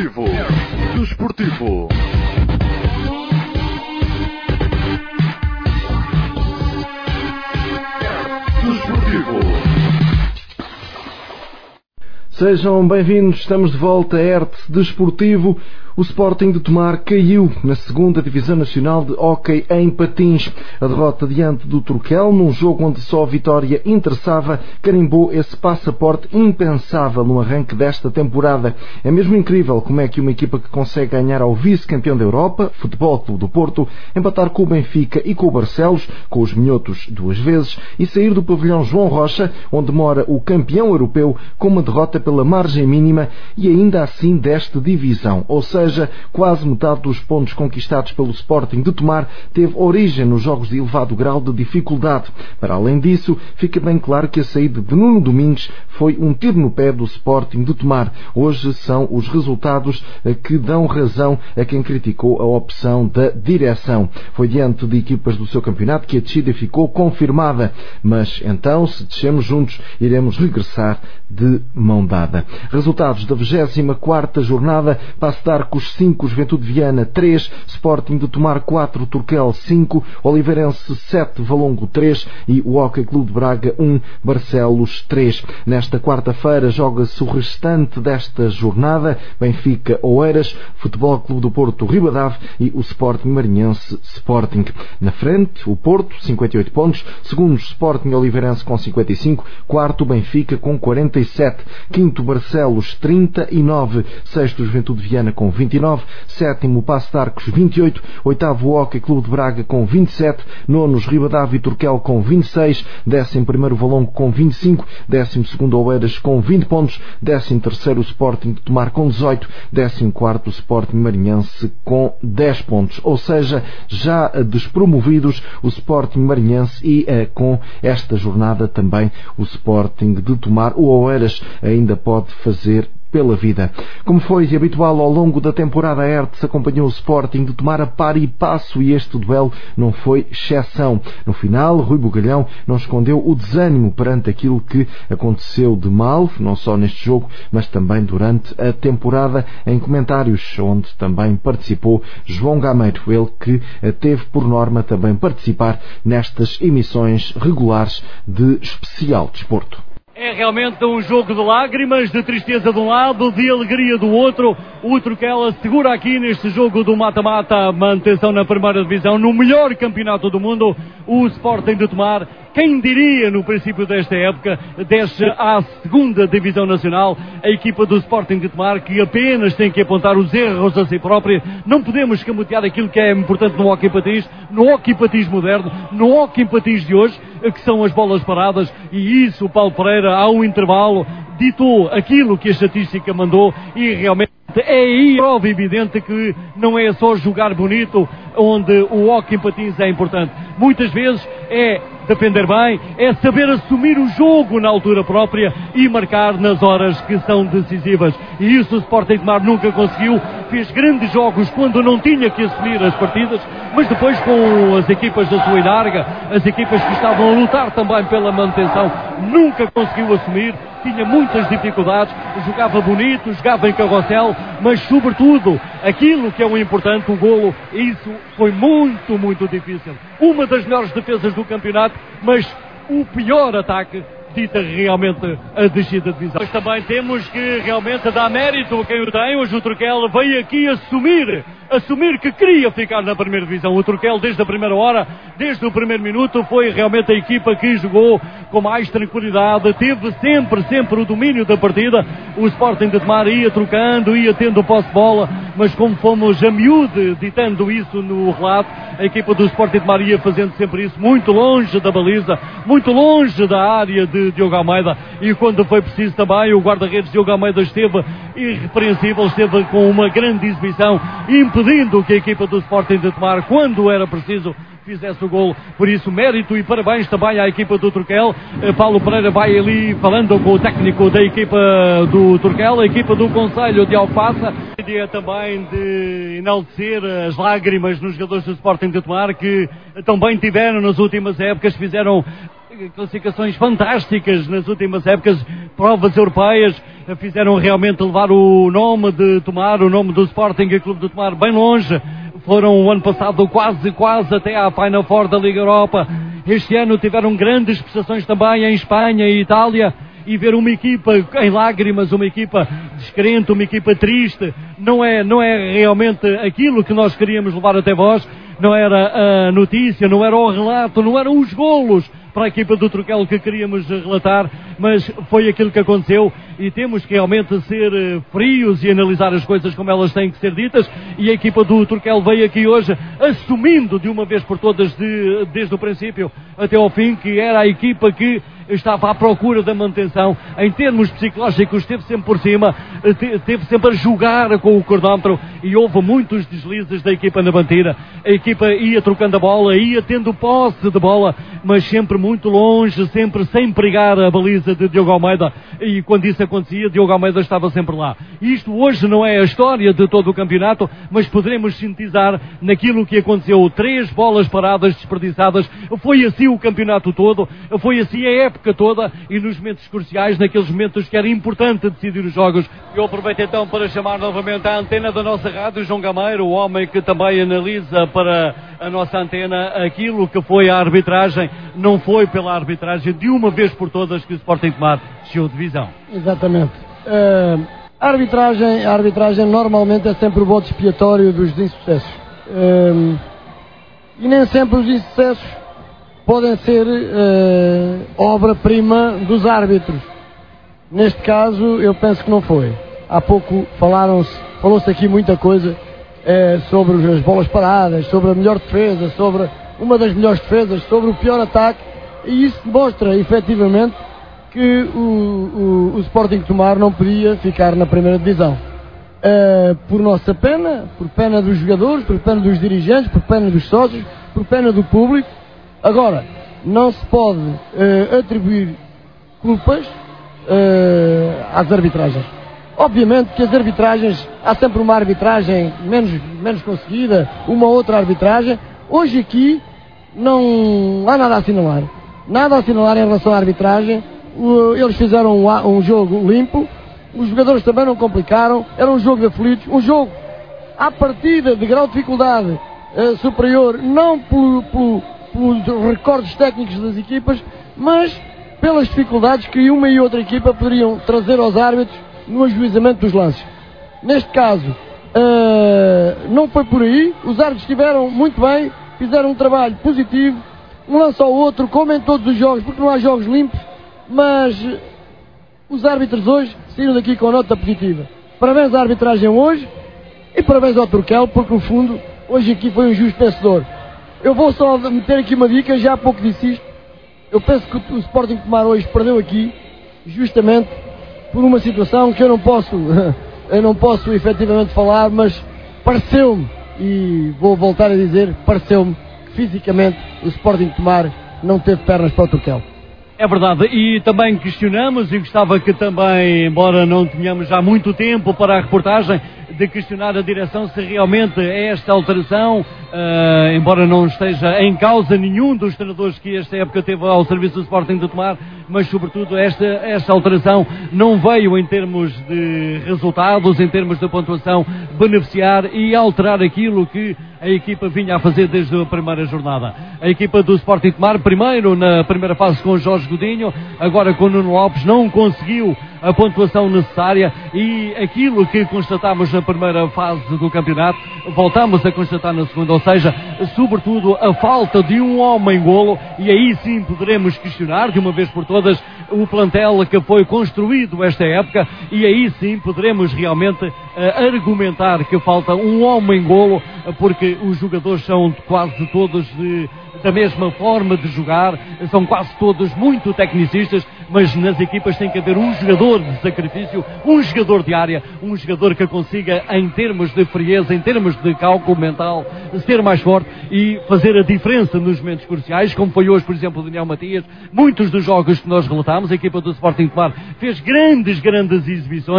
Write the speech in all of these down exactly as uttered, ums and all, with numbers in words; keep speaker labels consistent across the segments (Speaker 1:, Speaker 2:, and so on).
Speaker 1: Desportivo. Desportivo. Desportivo.
Speaker 2: Sejam bem-vindos, estamos de volta a Erte Desportivo. O Sporting de Tomar caiu na segunda Divisão Nacional de Hóquei em Patins. A derrota diante do Turquel, num jogo onde só a vitória interessava, carimbou esse passaporte impensável no arranque desta temporada. É mesmo incrível como é que uma equipa que consegue ganhar ao vice-campeão da Europa, Futebol Clube do Porto, empatar com o Benfica e com o Barcelos, com os minhotos duas vezes, e sair do pavilhão João Rocha, onde mora o campeão europeu, com uma derrota pela margem mínima e ainda assim desta divisão. Ou seja, quase metade dos pontos conquistados pelo Sporting de Tomar teve origem nos jogos de elevado grau de dificuldade. Para além disso, fica bem claro que a saída de Nuno Domingues foi um tiro no pé do Sporting de Tomar. Hoje são os resultados que dão razão a quem criticou a opção da direção. Foi diante de equipas do seu campeonato que a descida ficou confirmada. Mas então, se descemos juntos, iremos regressar de mão dada. Resultados da vigésima quarta jornada: Passo de Arcos cinco, Juventude de Viana três, Sporting de Tomar quatro, Turquel cinco, Oliveirense sete, Valongo três e o Hóquei Clube de Braga um, Barcelos três. Nesta quarta-feira joga-se o restante desta jornada: Benfica Oeiras, Futebol Clube do Porto Ribadave e o Sporting Marinhense Sporting. Na frente, o Porto, cinquenta e oito pontos, segundo Sporting Oliveirense com cinquenta e cinco, quarto Benfica com quarenta e sete, quinto Barcelos trinta e nove, sexto Juventude de Viana com vinte e nove, sétimo Passo de Arcos vinte e oito, oitavo Hóquei Clube de Braga com vinte e sete, nonos Ribadave e Turquel com vinte e seis, décimo primeiro Valongo com vinte e cinco, décimo segundo Oeiras com vinte pontos, décimo terceiro Sporting de Tomar com dezoito, décimo quarto Sporting Marinhense com dez pontos. Ou seja, já despromovidos o Sporting Marinhense e eh, com esta jornada também o Sporting de Tomar. O Oeiras ainda pode fazer pela vida. Como foi habitual ao longo da temporada, a Hertz acompanhou o Sporting de Tomar a par e passo e este duelo não foi exceção. No final, Rui Bugalhão não escondeu o desânimo perante aquilo que aconteceu de mal, não só neste jogo, mas também durante a temporada, em comentários onde também participou João Gameiro, ele que teve por norma também participar nestas emissões regulares de Especial Desporto.
Speaker 3: É realmente um jogo de lágrimas, de tristeza de um lado, de alegria do outro. O Turquel segura aqui neste jogo do mata-mata a manutenção na primeira divisão, no melhor campeonato do mundo. O Sporting de Tomar, quem diria no princípio desta época, desce à segunda divisão nacional. A equipa do Sporting de Tomar, que apenas tem que apontar os erros a si própria. Não podemos escamotear aquilo que é importante no hóquei patins, no hóquei patins moderno, no hóquei patins de hoje, que são as bolas paradas, e isso o Paulo Pereira, ao intervalo, ditou aquilo que a estatística mandou, e realmente é aí prova evidente que não é só jogar bonito onde o hóquei patins é importante. Muitas vezes é defender bem, é saber assumir o jogo na altura própria e marcar nas horas que são decisivas. E isso o Sporting de Tomar nunca conseguiu. Fez grandes jogos quando não tinha que assumir as partidas, mas depois com as equipas da sua larga, as equipas que estavam a lutar também pela manutenção, nunca conseguiu assumir. Tinha muitas dificuldades, jogava bonito, jogava em carrossel, mas sobretudo aquilo que é o importante, o golo, isso foi muito, muito difícil. Uma das melhores defesas do campeonato, mas o pior ataque dita realmente a descida de divisão. Mas também temos que realmente dar mérito a quem o tem. Hoje o Turquel veio aqui assumir, assumir que queria ficar na primeira divisão. O Turquel, desde a primeira hora, desde o primeiro minuto, foi realmente a equipa que jogou com mais tranquilidade, teve sempre, sempre o domínio da partida. O Sporting de Tomar ia trocando, ia tendo posse de bola, mas como fomos a miúde ditando isso no relato, a equipa do Sporting de Tomar ia fazendo sempre isso, muito longe da baliza, muito longe da área de Diogo Almeida, e quando foi preciso também o guarda-redes Diogo Almeida esteve irrepreensível, esteve com uma grande exibição, impedindo que a equipa do Sporting de Tomar, quando era preciso, fizesse o golo. Por isso, mérito e parabéns também à equipa do Turquel. Paulo Pereira vai ali falando com o técnico da equipa do Turquel, a equipa do Conselho de Alfaça. Dia também de enaltecer as lágrimas nos jogadores do Sporting de Tomar, que também tiveram nas últimas épocas, fizeram classificações fantásticas nas últimas épocas, provas europeias, fizeram realmente levar o nome de Tomar, o nome do Sporting Clube de Tomar bem longe. Foram o ano passado quase, quase até à Final Four da Liga Europa. Este ano tiveram grandes prestações também em Espanha e Itália. E ver uma equipa em lágrimas, uma equipa descrente, uma equipa triste, não é, não é realmente aquilo que nós queríamos levar até vós. Não era a notícia, não era o relato, não eram os golos para a equipa do Turquel que queríamos relatar, mas foi aquilo que aconteceu e temos que realmente ser frios e analisar as coisas como elas têm que ser ditas, e a equipa do Turquel veio aqui hoje assumindo de uma vez por todas, de, desde o princípio até ao fim, que era a equipa que estava à procura da manutenção. Em termos psicológicos esteve sempre por cima, esteve sempre a jogar com o cordómetro e houve muitos deslizes da equipa na bandeira. A equipa ia trocando a bola, ia tendo posse de bola, mas sempre muito longe, sempre sem pregar a baliza de Diogo Almeida, e quando isso acontecia, Diogo Almeida estava sempre lá. Isto hoje não é a história de todo o campeonato, mas poderemos sintetizar naquilo que aconteceu. Três bolas paradas desperdiçadas, foi assim o campeonato todo, foi assim a época toda, e nos momentos cruciais, naqueles momentos que era importante decidir os jogos. Eu aproveito então para chamar novamente a antena da nossa rádio, João Gameiro, o homem que também analisa para a nossa antena aquilo que foi a arbitragem. Não foi pela arbitragem de uma vez por todas que o Sporting Tomar desceu de divisão.
Speaker 4: Exatamente. Uh, a, arbitragem, a arbitragem normalmente é sempre o bode expiatório dos insucessos. Uh, e nem sempre os insucessos podem ser uh, obra-prima dos árbitros. Neste caso, eu penso que não foi. Há pouco falaram-se, falou-se aqui muita coisa uh, sobre as bolas paradas, sobre a melhor defesa, sobre uma das melhores defesas, sobre o pior ataque, e isso demonstra, efetivamente, que o, o, o Sporting Tomar não podia ficar na primeira divisão. Uh, por nossa pena, por pena dos jogadores, por pena dos dirigentes, por pena dos sócios, por pena do público. Agora, não se pode uh, atribuir culpas uh, às arbitragens. Obviamente que as arbitragens, há sempre uma arbitragem menos, menos conseguida, uma outra arbitragem. Hoje aqui não há nada a assinalar. Nada a assinalar em relação à arbitragem. Uh, eles fizeram um, um jogo limpo, os jogadores também não complicaram, era um jogo de aflitos, um jogo à partida de grau de dificuldade uh, superior, não pelo, pelo pelos recordes técnicos das equipas, mas pelas dificuldades que uma e outra equipa poderiam trazer aos árbitros no ajuizamento dos lances. Neste caso, uh, não foi por aí, os árbitros estiveram muito bem, fizeram um trabalho positivo, um lance ao outro, como em todos os jogos, porque não há jogos limpos, mas os árbitros hoje saíram daqui com nota positiva. Parabéns à arbitragem hoje e parabéns ao Turquel, porque no fundo, hoje aqui foi um justo vencedor. Eu vou só meter aqui uma dica, já há pouco disse isto. Eu penso que o Sporting Tomar hoje perdeu aqui, justamente por uma situação que eu não posso, eu não posso efetivamente falar, mas pareceu-me, e vou voltar a dizer, pareceu-me que fisicamente o Sporting Tomar não teve pernas para o Turquel.
Speaker 3: É verdade, e também questionamos, e gostava que também, embora não tenhamos já muito tempo para a reportagem, de questionar a direção se realmente esta alteração, uh, embora não esteja em causa nenhum dos treinadores que esta época teve ao serviço do Sporting de Tomar, mas sobretudo esta, esta alteração não veio em termos de resultados, em termos de pontuação, beneficiar e alterar aquilo que a equipa vinha a fazer desde a primeira jornada. A equipa do Sporting de Tomar, primeiro na primeira fase com o Jorge Godinho, agora com o Nuno Lopes, não conseguiu a pontuação necessária, e aquilo que constatámos na primeira fase do campeonato, voltamos a constatar na segunda, ou seja, sobretudo a falta de um homem-golo, e aí sim poderemos questionar de uma vez por todas o plantel que foi construído esta época, e aí sim poderemos realmente uh, argumentar que falta um homem-golo, porque os jogadores são quase todos de, da mesma forma de jogar, são quase todos muito tecnicistas, mas nas equipas tem que haver um jogador de sacrifício, um jogador de área, um jogador que consiga, em termos de frieza, em termos de cálculo mental, ser mais forte e fazer a diferença nos momentos cruciais, como foi hoje, por exemplo, o Daniel Matias. Muitos dos jogos que nós relatámos, a equipa do Sporting Tomar fez grandes, grandes exibições,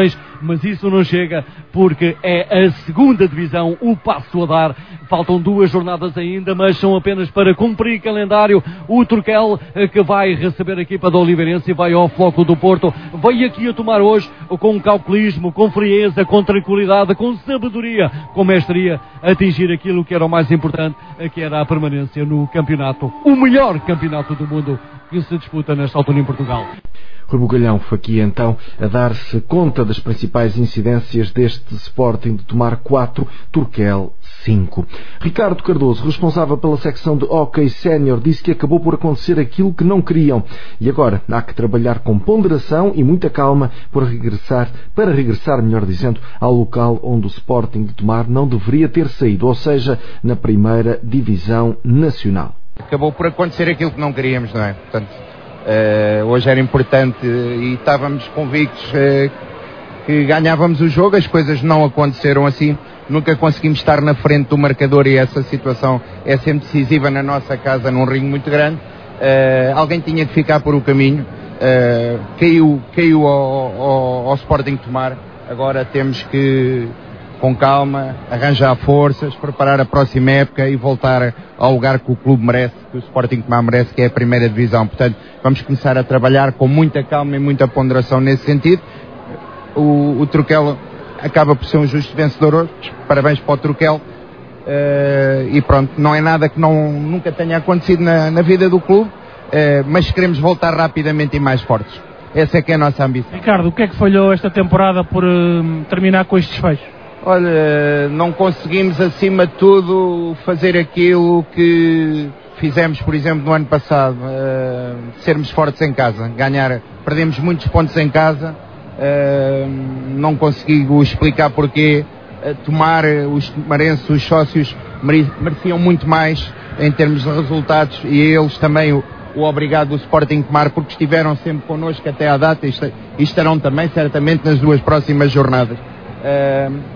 Speaker 3: mas isso não chega porque é a segunda divisão o passo a dar. Faltam duas jornadas ainda, mas são apenas para cumprir calendário. O Turquel, que vai receber a equipa da Oliveirense e vai ao Floco do Porto, veio aqui a tomar hoje com calculismo, com frieza, com tranquilidade, com sabedoria, com mestria, atingir aquilo que era o mais importante, que era a permanência no campeonato, o melhor campeonato do mundo que se disputa nesta altura em Portugal.
Speaker 2: Rui Bugalhão foi aqui então a dar-se conta das principais incidências deste Sporting de Tomar quatro, Turquel cinco. Ricardo Cardoso, responsável pela secção de hóquei sénior, disse que acabou por acontecer aquilo que não queriam e agora há que trabalhar com ponderação e muita calma para regressar, para regressar, melhor dizendo, ao local onde o Sporting de Tomar não deveria ter saído, ou seja, na primeira divisão nacional.
Speaker 5: Acabou por acontecer aquilo que não queríamos, não é? Portanto, uh, hoje era importante e estávamos convictos uh, que ganhávamos o jogo, as coisas não aconteceram assim, nunca conseguimos estar na frente do marcador e essa situação é sempre decisiva na nossa casa, num ringue muito grande. Uh, alguém tinha que ficar por o caminho, uh, caiu, caiu ao, ao, ao Sporting Tomar, agora temos que, com calma, arranjar forças, preparar a próxima época e voltar ao lugar que o clube merece, que o Sporting Tomar merece, que é a primeira divisão. Portanto, vamos começar a trabalhar com muita calma e muita ponderação nesse sentido. O, o Turquel acaba por ser um justo vencedor hoje, parabéns para o Turquel, uh, e pronto, não é nada que não, nunca tenha acontecido na, na vida do clube, uh, mas queremos voltar rapidamente e mais fortes. Essa é que é a nossa ambição.
Speaker 6: Ricardo, o que é que falhou esta temporada por uh, terminar com estes fechos?
Speaker 5: Olha, não conseguimos acima de tudo fazer aquilo que fizemos, por exemplo, no ano passado, uh, sermos fortes em casa, ganhar, perdemos muitos pontos em casa, uh, não consigo explicar porquê, uh, Tomar, os tomarenses, os sócios mereciam muito mais em termos de resultados e eles também o, o obrigado do Sporting Tomar, porque estiveram sempre connosco até à data e estarão também certamente nas duas próximas jornadas. Uh,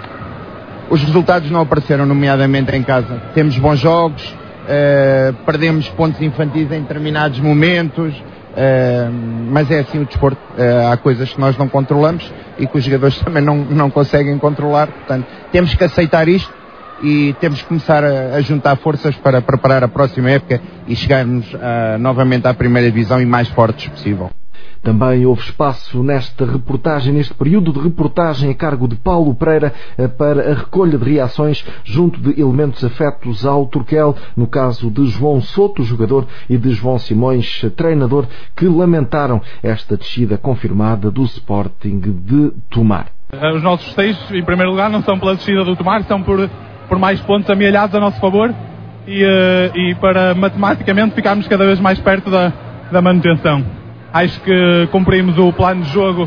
Speaker 5: Os resultados não apareceram, nomeadamente em casa. Temos bons jogos, uh, perdemos pontos infantis em determinados momentos, uh, mas é assim o desporto. Uh, há coisas que nós não controlamos e que os jogadores também não, não conseguem controlar. Portanto, temos que aceitar isto e temos que começar a, a juntar forças para preparar a próxima época e chegarmos uh, novamente à primeira divisão e mais fortes possível.
Speaker 2: Também houve espaço nesta reportagem, neste período de reportagem a cargo de Paulo Pereira, para a recolha de reações junto de elementos afetos ao Turquel, no caso de João Souto, jogador, e de João Simões, treinador, que lamentaram esta descida confirmada do Sporting de Tomar.
Speaker 7: Os nossos seis, em primeiro lugar, não são pela descida do Tomar, são por, por mais pontos amealhados a nosso favor e, e para matematicamente ficarmos cada vez mais perto da, da manutenção. Acho que cumprimos o plano de jogo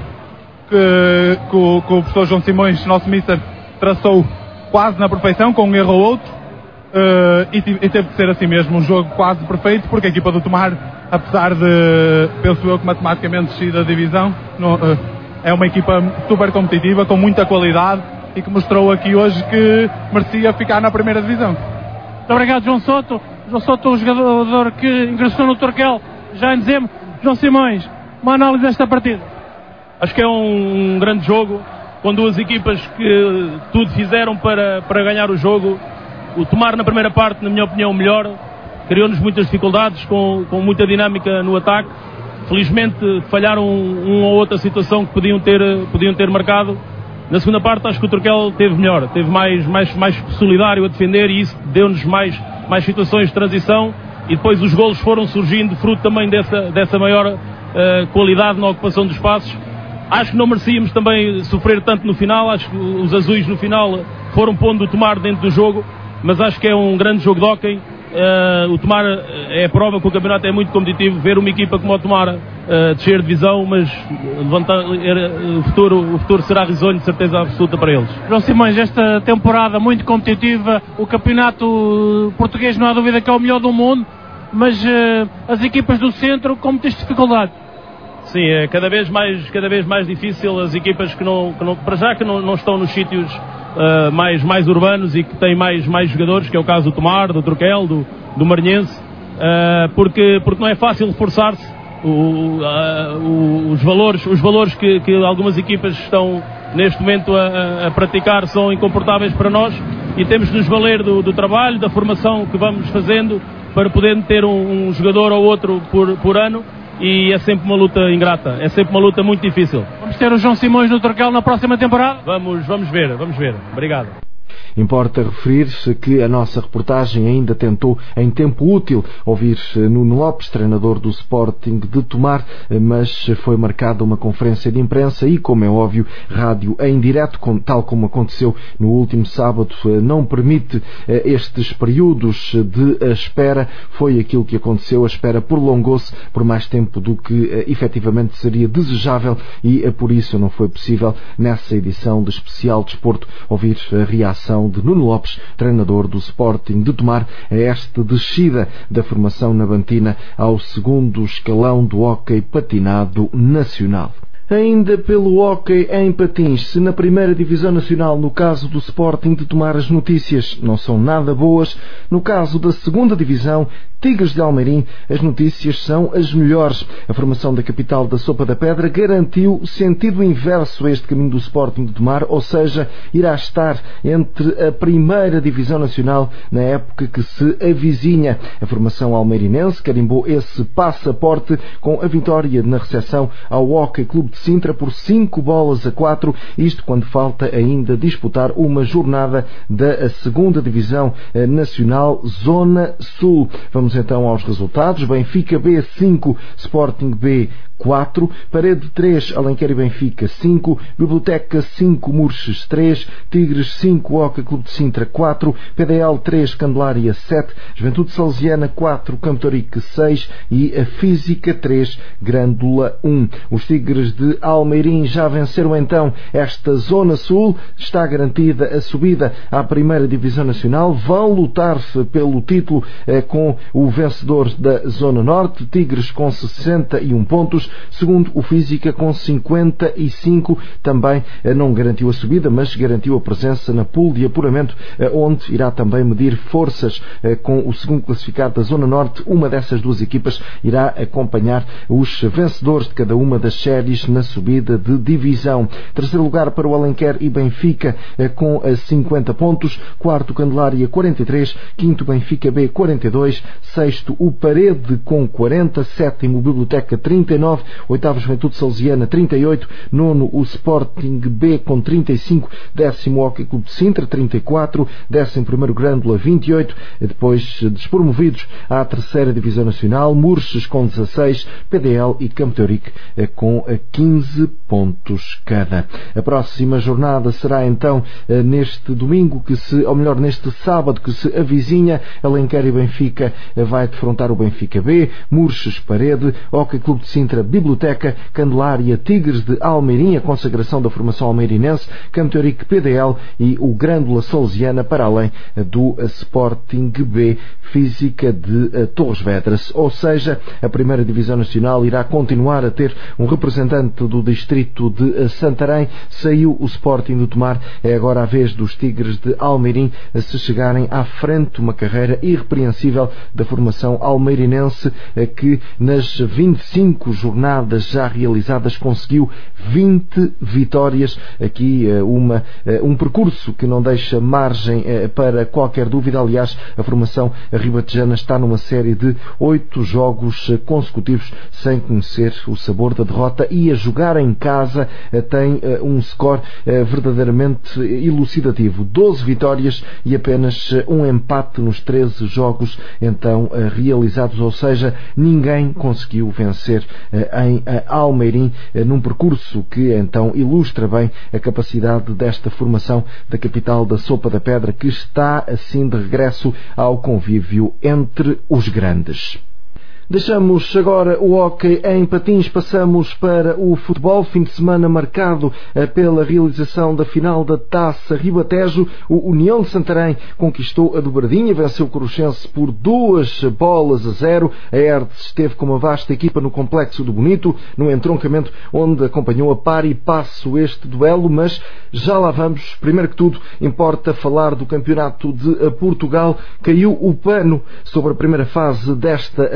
Speaker 7: que, que, o, que o professor João Simões, nosso mister, traçou quase na perfeição, com um erro ou outro, uh, e, e teve que ser assim mesmo, um jogo quase perfeito, porque a equipa do Tomar, apesar de, penso eu, que matematicamente descer da divisão, no, uh, é uma equipa super competitiva, com muita qualidade, e que mostrou aqui hoje que merecia ficar na primeira divisão.
Speaker 6: Muito obrigado, João Souto. João Souto, o jogador que ingressou no Turquel já em dezembro. João Simões, uma análise desta partida.
Speaker 8: Acho que é um grande jogo, com duas equipas que tudo fizeram para, para ganhar o jogo. O Tomar na primeira parte, na minha opinião, melhor, criou-nos muitas dificuldades, com, com muita dinâmica no ataque. Felizmente falharam uma ou outra situação que podiam ter, podiam ter marcado. Na segunda parte acho que o Turquel teve melhor, teve mais, mais, mais solidário a defender e isso deu-nos mais, mais situações de transição. E depois os golos foram surgindo, fruto também dessa, dessa maior uh, qualidade na ocupação dos espaços. Acho que não merecíamos também sofrer tanto no final, acho que os azuis no final foram pondo o Tomar dentro do jogo, mas acho que é um grande jogo de hóquei. Uh, o Tomar é a prova que o campeonato é muito competitivo, ver uma equipa como o Tomar uh, descer de divisão, mas levantar, uh, o, futuro, o futuro será risonho de certeza absoluta para eles.
Speaker 6: João Simões, esta temporada muito competitiva, o campeonato português não há dúvida que é o melhor do mundo, mas uh, as equipas do centro com muitas dificuldades.
Speaker 8: Sim, é cada vez mais, cada vez mais difícil, as equipas que não, que não para já que não, não estão nos sítios uh, mais, mais urbanos e que têm mais, mais jogadores, que é o caso do Tomar, do Turquel, do, do Maranhense, uh, porque, porque não é fácil reforçar-se. O, uh, o, os valores, os valores que, que algumas equipas estão, neste momento a, a praticar são incomportáveis para nós e temos de nos valer do, do trabalho, da formação que vamos fazendo para poder ter um, um jogador ou outro por, por ano, e é sempre uma luta ingrata, é sempre uma luta muito difícil.
Speaker 6: Vamos ter o João Simões no Turquel na próxima temporada?
Speaker 8: Vamos, vamos ver, vamos ver. Obrigado.
Speaker 2: Importa referir-se que a nossa reportagem ainda tentou, em tempo útil, ouvir Nuno Lopes, treinador do Sporting de Tomar, mas foi marcada uma conferência de imprensa e, como é óbvio, rádio em direto, tal como aconteceu no último sábado, não permite estes períodos de espera. Foi aquilo que aconteceu, a espera prolongou-se por mais tempo do que efetivamente seria desejável e por isso não foi possível, nessa edição de Especial Desporto, ouvir a reação de Nuno Lopes, treinador do Sporting de Tomar, a esta descida da formação navantina ao segundo escalão do hóquei patinado nacional. Ainda pelo hóquei em patins, se na primeira divisão nacional, no caso do Sporting de Tomar, as notícias não são nada boas, no caso da segunda divisão, Tigres de Almeirim, as notícias são as melhores. A formação da capital da Sopa da Pedra garantiu sentido inverso a este caminho do Sporting de Tomar, ou seja, irá estar entre a primeira divisão nacional na época que se avizinha. A formação almeirinense carimbou esse passaporte com a vitória na recepção ao Hóquei Clube de Sintra por cinco bolas a quatro, isto quando falta ainda disputar uma jornada da segunda divisão nacional Zona Sul. Vamos então aos resultados. Benfica B cinco, Sporting B quatro, Parede três, Alenquer e Benfica cinco, Biblioteca cinco, Murches três, Tigres cinco, Hóquei Clube de Sintra quatro, P D L três, Candelária sete, Juventude Salesiana quatro, Campo Torique seis e a Física três, Grândola um. Os Tigres de Almeirim já venceram então esta Zona Sul, está garantida a subida à primeira divisão nacional, vão lutar-se pelo título eh, com o vencedor da Zona Norte, Tigres com sessenta e um pontos, segundo o Física com cinquenta e cinco, também não garantiu a subida, mas garantiu a presença na pool de apuramento, onde irá também medir forças com o segundo classificado da Zona Norte. Uma dessas duas equipas irá acompanhar os vencedores de cada uma das séries na subida de divisão. Terceiro lugar para o Alenquer e Benfica com cinquenta pontos, quarto Candelária quarenta e três, quinto Benfica B quarenta e dois, sexto o Parede com quarenta, sétimo Biblioteca trinta e nove, oitavo Juventude Salesiana trinta e oito, nono o Sporting B com trinta e cinco, décimo Hóquei Clube de Sintra trinta e quatro, décimo primeiro Grândola vinte e oito, depois despromovidos à terceira divisão nacional, Murches com dezasseis, P D L e Campo Torique com quinze pontos cada. A próxima jornada será então neste domingo, que se, ou melhor, neste sábado que se avizinha. Alenquer e Benfica vai defrontar o Benfica B, Murches Parede, Hóquei Clube de Sintra Biblioteca, Candelária Tigres de Almeirim, a consagração da formação almeirinense, Campo Torique P D L e o Grândola Salesiana, para além do Sporting B Física de Torres Vedras. Ou seja, a primeira divisão nacional irá continuar a ter um representante do distrito de Santarém. Saiu o Sporting de Tomar, é agora a vez dos Tigres de Almeirim a se chegarem à frente, uma carreira irrepreensível da formação almeirinense, que nas vinte e cinco jornadas já realizadas conseguiu vinte vitórias. Aqui uma, um percurso que não deixa margem para qualquer dúvida. Aliás, a formação ribatejana está numa série de oito jogos consecutivos sem conhecer o sabor da derrota, e a jogar em casa tem um score verdadeiramente elucidativo: doze vitórias e apenas um empate nos treze jogos então realizados, ou seja, ninguém conseguiu vencer em Almeirim, num percurso que então ilustra bem a capacidade desta formação da capital da Sopa da Pedra, que está assim de regresso ao convívio entre os grandes. Deixamos agora o hóquei em patins, passamos para o futebol. Fim de semana marcado pela realização da final da Taça Ribatejo. O União de Santarém conquistou a dobradinha, venceu o Coruchense por duas bolas a zero. A Herdes esteve com uma vasta equipa no Complexo do Bonito, no entroncamento, onde acompanhou a par e passo este duelo, mas já lá vamos. Primeiro que tudo, importa falar do Campeonato de Portugal. Caiu o pano sobre a primeira fase desta competição.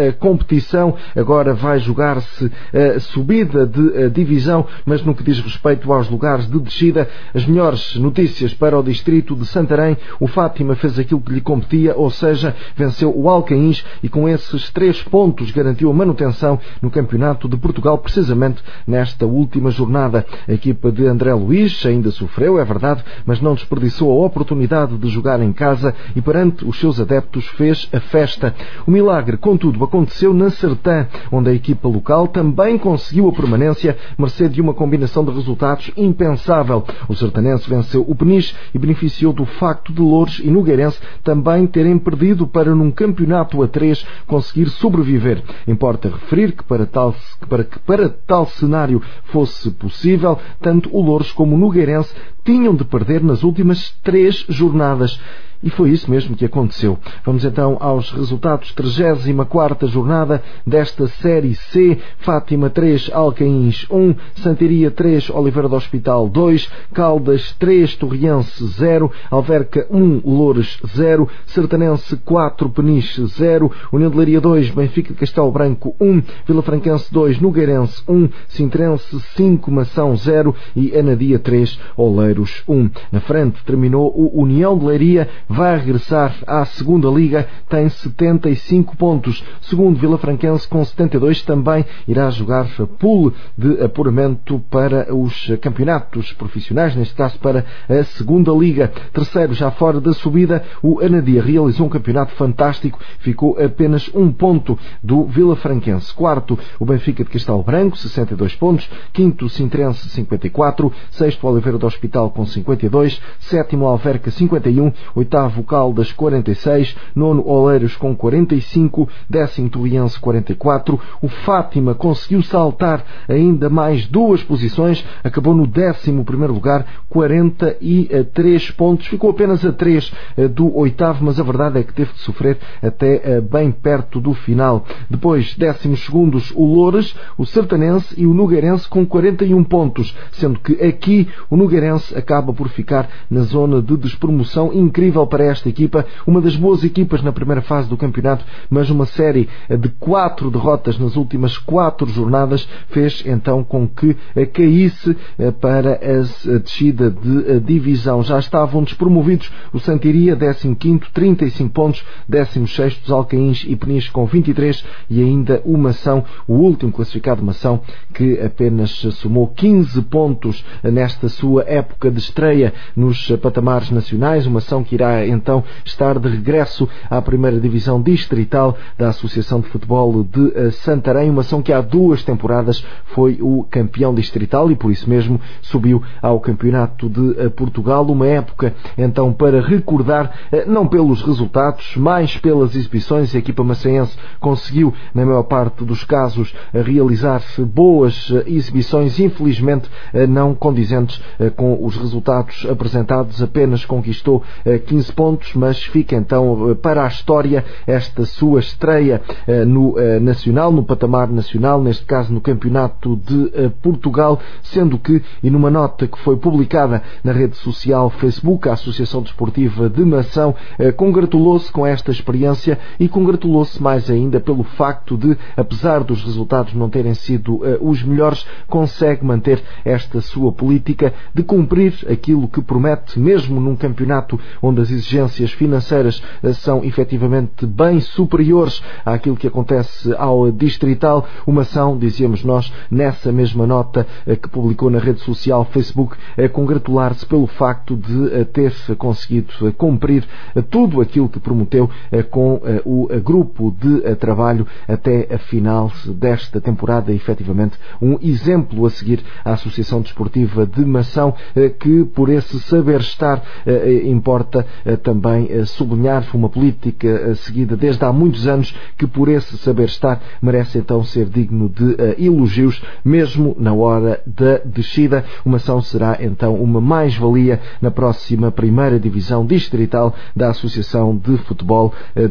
Speaker 2: competição. Agora vai jogar-se a subida de divisão, mas no que diz respeito aos lugares de descida, as melhores notícias para o distrito de Santarém. O Fátima fez aquilo que lhe competia, ou seja, venceu o Alcaíns e com esses três pontos garantiu a manutenção no Campeonato de Portugal, precisamente nesta última jornada. A equipa de André Luís ainda sofreu, é verdade, mas não desperdiçou a oportunidade de jogar em casa e perante os seus adeptos fez a festa. O milagre, contudo, aconteceu na Sertã, onde a equipa local também conseguiu a permanência, mercê de uma combinação de resultados impensável. O sertanense venceu o Peniche e beneficiou do facto de Loures e Nogueirense também terem perdido para, num campeonato a três, conseguir sobreviver. Importa referir que para tal, para que para tal cenário fosse possível, tanto o Loures como o Nogueirense tinham de perder nas últimas três jornadas. E foi isso mesmo que aconteceu. Vamos então aos resultados. trigésima quarta jornada desta Série C. Fátima três, Alcaíns um, Santiria três, Oliveira do Hospital dois, Caldas três, Torriense zero, Alverca um, Loures zero, Sertanense quatro, Peniche zero, União de Leiria dois, Benfica de Castelo Branco um, Vilafranquense dois, Nogueirense um, Sintrense cinco, Mação zero e Anadia três, Oleiros um. Na frente terminou o União de Leiria, vai regressar à segunda Liga, tem setenta e cinco pontos. Segundo, Vilafranquense com setenta e dois, também irá jogar a pool de apuramento para os campeonatos profissionais, neste caso para a segunda Liga. Terceiro, já fora da subida, o Anadia realizou um campeonato fantástico, ficou apenas um ponto do Vilafranquense. Quarto, o Benfica de Castelo Branco, sessenta e dois pontos. Quinto, Sintrense, cinquenta e quatro. Sexto, Oliveira do Hospital com cinquenta e dois. Sétimo, Alverca, cinquenta e um. Oitavo, Caldas quarenta e seis, nono Oleiros com quarenta e cinco, décimo Torriense quarenta e quatro, o Fátima conseguiu saltar ainda mais duas posições, acabou no décimo primeiro lugar, quarenta e três pontos, ficou apenas a três do oitavo, mas a verdade é que teve de sofrer até bem perto do final. Depois, décimos segundos o Loures, o Sertanense e o Nogueirense com quarenta e um pontos, sendo que aqui o Nogueirense acaba por ficar na zona de despromoção. Incrível para esta equipa, uma das boas equipas na primeira fase do campeonato, mas uma série de quatro derrotas nas últimas quatro jornadas fez então com que caísse para a descida de divisão. Já estavam despromovidos o Santiria, décimo quinto, trinta e cinco pontos, décimo sexto os Alcaíns e Peniche com vinte e três e ainda o Mação, o último classificado Mação, que apenas somou quinze pontos nesta sua época de estreia nos patamares nacionais. O Mação que irá então estar de regresso à primeira divisão distrital da Associação de Futebol de Santarém, uma ação que há duas temporadas foi o campeão distrital e por isso mesmo subiu ao Campeonato de Portugal. Uma época então para recordar, não pelos resultados, mais pelas exibições. A equipa maçaense conseguiu, na maior parte dos casos, realizar-se boas exibições, infelizmente não condizentes com os resultados apresentados, apenas conquistou quinze pontos, mas fica então para a história esta sua estreia no nacional, no patamar nacional, neste caso no Campeonato de Portugal, sendo que, e numa nota que foi publicada na rede social Facebook, a Associação Desportiva de Mação congratulou-se com esta experiência e congratulou-se mais ainda pelo facto de, apesar dos resultados não terem sido os melhores, consegue manter esta sua política de cumprir aquilo que promete, mesmo num campeonato onde as exigências financeiras são efetivamente bem superiores àquilo que acontece ao distrital. Uma ação, dizíamos nós, nessa mesma nota que publicou na rede social Facebook, a congratular-se pelo facto de ter conseguido cumprir tudo aquilo que prometeu com o grupo de trabalho até a final desta temporada. Efetivamente um exemplo a seguir à Associação Desportiva de Mação, que por esse saber estar importa também sublinhar uma política seguida desde há muitos anos, que por esse saber estar merece então ser digno de elogios, mesmo na hora da descida. Uma ação será então uma mais-valia na próxima primeira divisão distrital da Associação de Futebol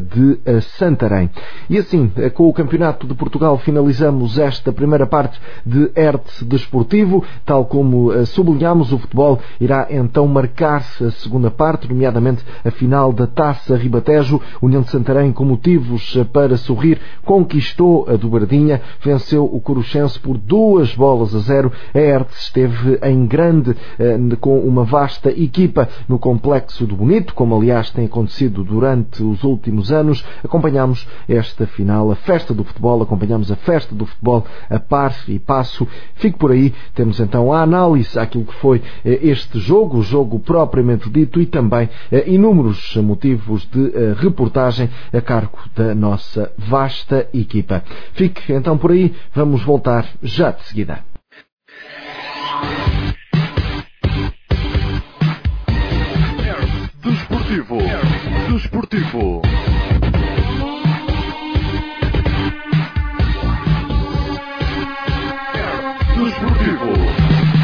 Speaker 2: de Santarém. E assim, com o Campeonato de Portugal, finalizamos esta primeira parte de R T Desportivo. Tal como sublinhamos, o futebol irá então marcar-se a segunda parte, nomeadamente a final da Taça Ribatejo. União de Santarém, com motivos para sorrir, conquistou a dobradinha, venceu o Coruchense por duas bolas a zero. A Hertes esteve em grande, com uma vasta equipa no Complexo do Bonito, como aliás tem acontecido durante os últimos anos. Acompanhamos esta final, a festa do futebol, acompanhamos a festa do futebol a par e passo. Fique por aí, temos então a análise àquilo que foi este jogo, o jogo propriamente dito, e também inúmeros motivos de reportagem a cargo da nossa vasta equipa. Fique então por aí, vamos voltar já de seguida.
Speaker 1: Desportivo. Desportivo. Desportivo.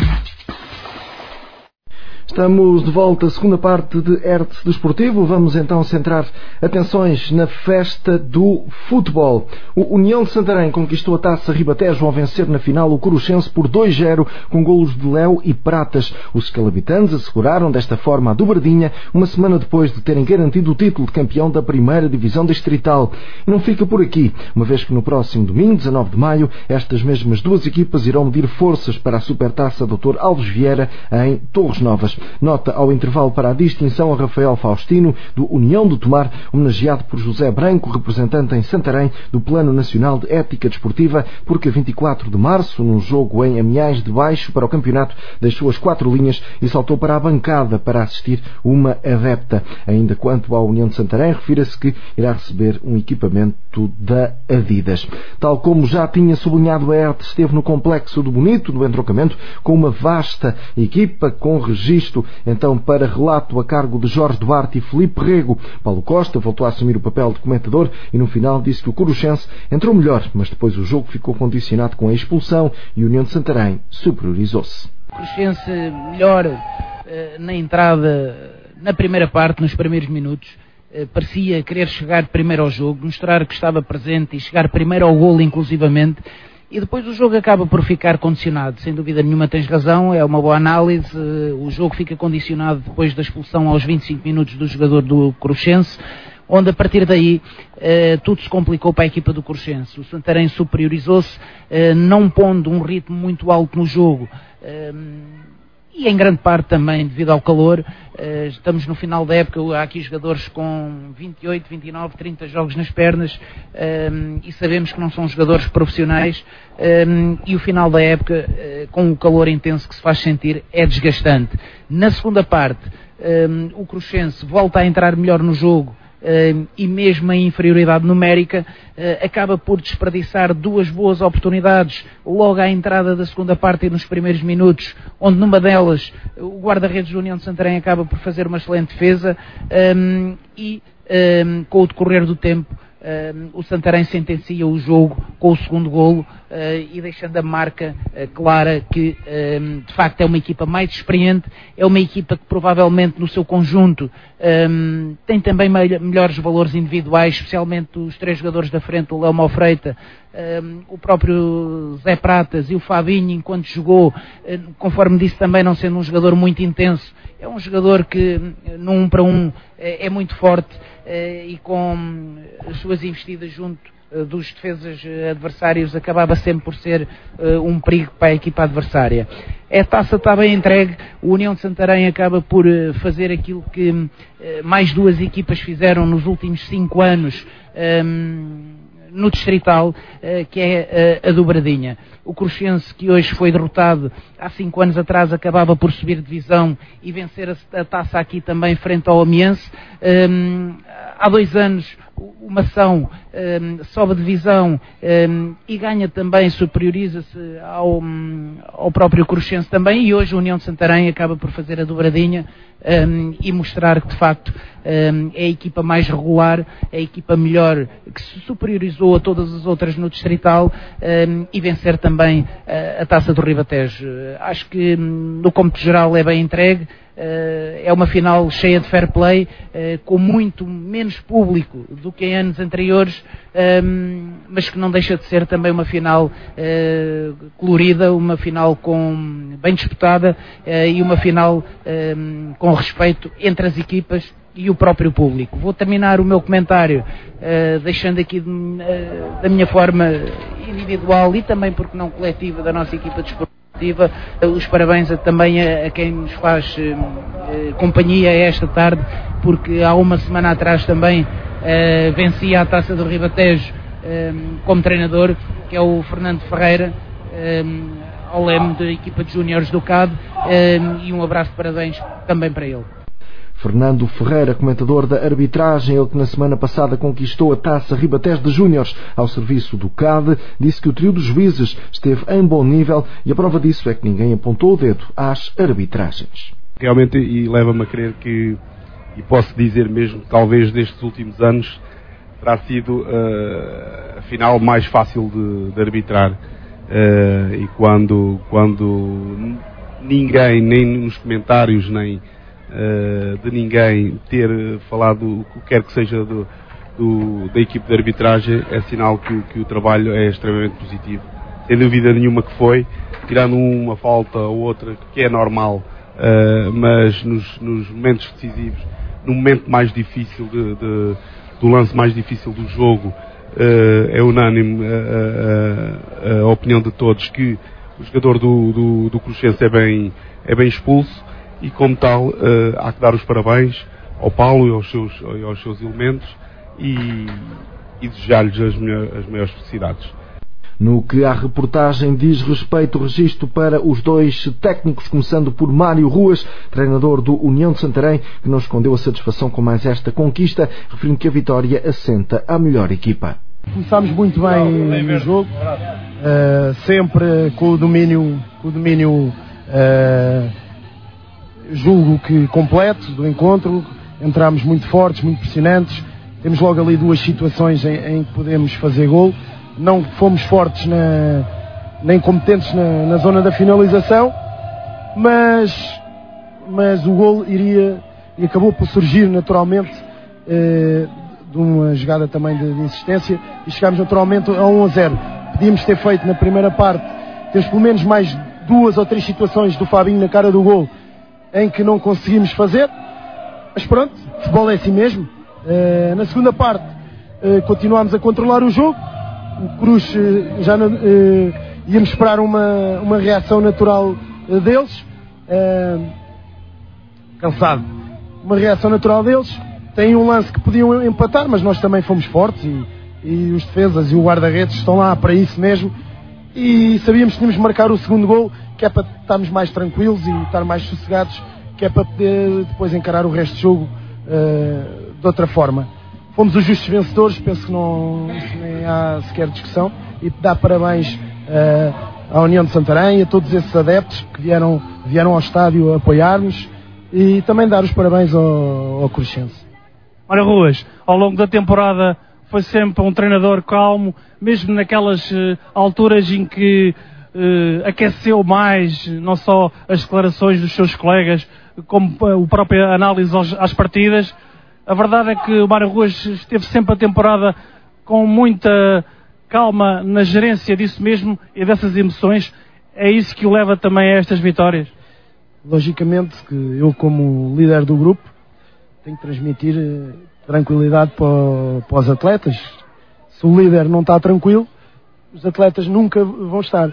Speaker 2: Estamos de volta à segunda parte de Hertz Desportivo. Vamos então centrar atenções na festa do futebol. O União de Santarém conquistou a Taça Ribatejo ao vencer na final o Coruchense por dois a zero com golos de Léo e Pratas. Os escalabitanos asseguraram desta forma a dobradinha uma semana depois de terem garantido o título de campeão da primeira divisão distrital. E não fica por aqui, uma vez que no próximo domingo, dezanove de maio, estas mesmas duas equipas irão medir forças para a Supertaça doutor Alves Vieira em Torres Novas. Nota ao intervalo para a distinção a Rafael Faustino, do União do Tomar, homenageado por José Branco, representante em Santarém do Plano Nacional de Ética Desportiva, porque a vinte e quatro de março, num jogo em Amiais de Baixo para o campeonato, deixou as quatro linhas e saltou para a bancada para assistir uma adepta. Ainda quanto à União de Santarém, refira-se que irá receber um equipamento da Adidas. Tal como já tinha sublinhado, a Hertz esteve no Complexo do Bonito, no entrocamento, com uma vasta equipa com registro então para relato a cargo de Jorge Duarte e Filipe Rego. Paulo Costa voltou a assumir o papel de comentador e no final disse que o Coruchense entrou melhor, mas depois o jogo ficou condicionado com a expulsão e a União de Santarém superiorizou-se.
Speaker 9: O Coruchense melhor uh, na entrada, na primeira parte, nos primeiros minutos. Uh, parecia querer chegar primeiro ao jogo, mostrar que estava presente e chegar primeiro ao golo inclusivamente. E depois o jogo acaba por ficar condicionado, sem dúvida nenhuma tens razão, é uma boa análise, o jogo fica condicionado depois da expulsão aos vinte e cinco minutos do jogador do Coruchense, onde a partir daí eh, tudo se complicou para a equipa do Coruchense. O Santarém superiorizou-se, eh, não pondo um ritmo muito alto no jogo, eh, e em grande parte também devido ao calor. Uh, estamos no final da época, há aqui jogadores com vinte e oito, vinte e nove, trinta jogos nas pernas, um, e sabemos que não são jogadores profissionais, um, e o final da época, uh, com o calor intenso que se faz sentir, é desgastante. Na segunda parte, um, o Coruchense volta a entrar melhor no jogo, Uh, e mesmo a inferioridade numérica uh, acaba por desperdiçar duas boas oportunidades logo à entrada da segunda parte e nos primeiros minutos, onde numa delas o guarda-redes da União de Santarém acaba por fazer uma excelente defesa, um, e um, com o decorrer do tempo Uh, o Santarém sentencia o jogo com o segundo golo, uh, e deixando a marca uh, clara que um, de facto é uma equipa mais experiente, é uma equipa que provavelmente no seu conjunto um, tem também me- melhores valores individuais, especialmente os três jogadores da frente, o Léo Mofreita, um, o próprio Zé Pratas e o Fabinho, enquanto jogou, uh, conforme disse também, não sendo um jogador muito intenso, é um jogador que num um para um é, é muito forte, Uh, e com as suas investidas junto uh, dos defesas uh, adversários acabava sempre por ser uh, um perigo para a equipa adversária. A taça está bem entregue, o União de Santarém acaba por uh, fazer aquilo que uh, mais duas equipas fizeram nos últimos cinco anos um, no Distrital, uh, que é uh, a dobradinha. O Coruchense, que hoje foi derrotado há cinco anos atrás, acabava por subir de divisão e vencer a, a taça aqui também frente ao Amiense. Um, há dois anos o Mação um, sobe de divisão um, e ganha também, superioriza-se ao, um, ao próprio Coruchense também, e hoje a União de Santarém acaba por fazer a dobradinha um, e mostrar que de facto um, é a equipa mais regular, é a equipa melhor, que se superiorizou a todas as outras no Distrital, um, e vencer também a, a Taça do Ribatejo. Acho que um, no cômputo geral é bem entregue. Uh, é uma final cheia de fair play, uh, com muito menos público do que em anos anteriores, um, mas que não deixa de ser também uma final uh, colorida, uma final com, bem disputada, uh, e uma final um, com respeito entre as equipas e o próprio público. Vou terminar o meu comentário uh, deixando aqui de, uh, da minha forma individual e também, porque não coletiva, da nossa equipa desportiva, uh, os parabéns a, também a, a quem nos faz uh, uh, companhia esta tarde, porque há uma semana atrás também uh, vencia a Taça do Ribatejo uh, como treinador, que é o Fernando Ferreira, uh, ao leme da equipa de júniores do C A D, uh, e um abraço de parabéns também para ele.
Speaker 2: Fernando Ferreira, comentador da arbitragem, ele que na semana passada conquistou a Taça Ribatejo de Júniores ao serviço do C A D, disse que o trio dos juízes esteve em bom nível e a prova disso é que ninguém apontou o dedo às arbitragens.
Speaker 10: Realmente, e leva-me a crer que, e posso dizer mesmo, talvez destes últimos anos, terá sido uh, a final mais fácil de, de arbitrar. Uh, e quando, quando ninguém, nem nos comentários, nem Uh, de ninguém ter falado o que quer que seja do, do, da equipe de arbitragem, é sinal que, que o trabalho é extremamente positivo. Sem dúvida nenhuma que foi, tirando uma falta ou outra, que é normal, uh, mas nos, nos momentos decisivos, no momento mais difícil, de, de, do lance mais difícil do jogo, uh, é unânime a, a, a opinião de todos que o jogador do, do, do Cruxense é bem, é bem expulso. E como tal, uh, há que dar os parabéns ao Paulo e aos seus, aos seus elementos e, e desejar-lhes as, as maiores felicidades.
Speaker 2: No que à reportagem diz respeito, o registro para os dois técnicos, começando por Mário Ruas, treinador do União de Santarém, que não escondeu a satisfação com mais esta conquista, referindo que a vitória assenta à melhor equipa.
Speaker 4: Começámos muito bem no jogo, uh, sempre com o domínio, com o domínio uh, julgo que completo do encontro. Entramos muito fortes, muito pressionantes, temos logo ali duas situações em, em que podemos fazer gol. Não fomos fortes na, nem competentes na, na zona da finalização, mas, mas o gol iria e acabou por surgir naturalmente eh, de uma jogada também de, de insistência, e chegámos naturalmente a um a zero. Podíamos ter feito na primeira parte, temos pelo menos mais duas ou três situações do Fabinho na cara do gol em que não conseguimos fazer, mas pronto, futebol é assim mesmo. Uh, na segunda parte uh, continuámos a controlar o jogo, o Cruz uh, já uh, íamos esperar uma, uma reação natural uh, deles, uh, cansado, uma reação natural deles, tem um lance que podiam empatar, mas nós também fomos fortes e, e os defesas e o guarda-redes estão lá para isso mesmo, e sabíamos que tínhamos de marcar o segundo gol, que é para estarmos mais tranquilos e estar mais sossegados, que é para poder depois encarar o resto do jogo uh, de outra forma. Fomos os justos vencedores, penso que não nem há sequer discussão, e dar parabéns uh, à União de Santarém, a todos esses adeptos que vieram, vieram ao estádio apoiar-nos, e também dar os parabéns ao, ao Cruxense.
Speaker 6: Mário Ruas, ao longo da temporada foi sempre um treinador calmo, mesmo naquelas uh, alturas em que uh, aqueceu mais, não só as declarações dos seus colegas, como uh, a própria análise aos, às partidas. A verdade é que o Mário Ruas esteve sempre a temporada com muita calma na gerência disso mesmo e dessas emoções. É isso que o leva também a estas vitórias?
Speaker 4: Logicamente que eu, como líder do grupo, tenho que transmitir uh, tranquilidade para, para os atletas. Se o líder não está tranquilo, os atletas nunca vão estar.